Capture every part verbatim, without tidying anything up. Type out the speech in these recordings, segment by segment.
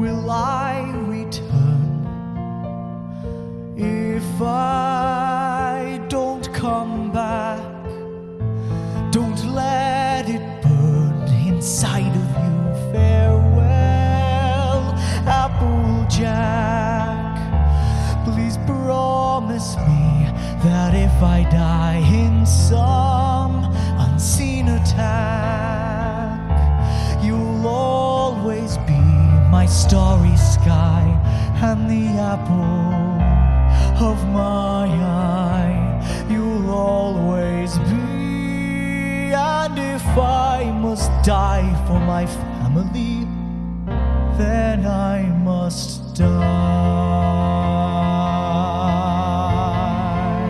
will I return if I don't come back? Don't let it burn inside of you. Farewell, Applejack. Please promise me that if I die in some unseen attack, you'll always be my starry sky and the apple of my eye. You'll always be. And if I must die for my family, then I must die.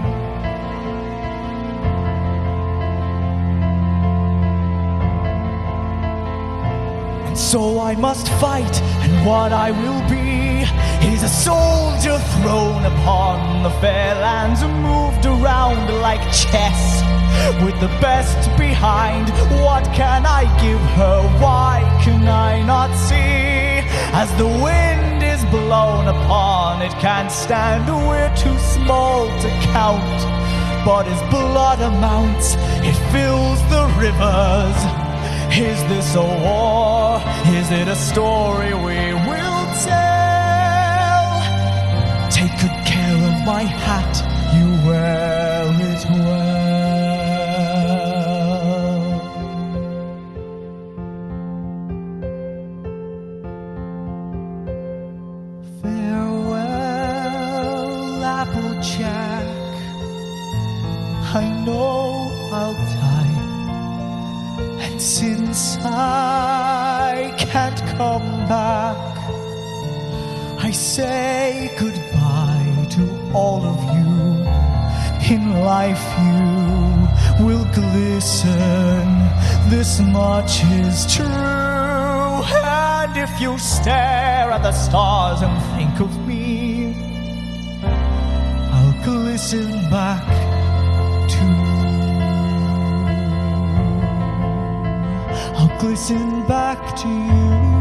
And so I must fight, and what I will be is a soldier thrown upon the fair lands, moved around like chess, with the best behind. What can I give her? Why can I not see? As the wind is blown upon, it can't stand. We're too small to count, but as blood amounts, it fills the rivers. Is this a war? Is it a story we will tell? Take good care of my hat, you wear it well. Applejack, I know I'll die, and since I can't come back, I say goodbye to all of you. In life you will glisten, this much is true. And if you stare at the stars and think of me, glisten back too. I'll glisten back to you.